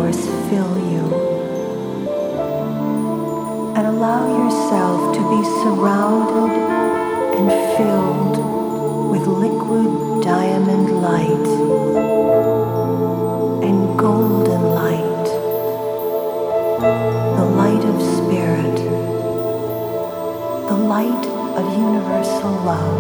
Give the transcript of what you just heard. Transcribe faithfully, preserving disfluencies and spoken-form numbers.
force fill you, and allow yourself to be surrounded and filled with liquid diamond light and golden light, the light of spirit, the light of universal love.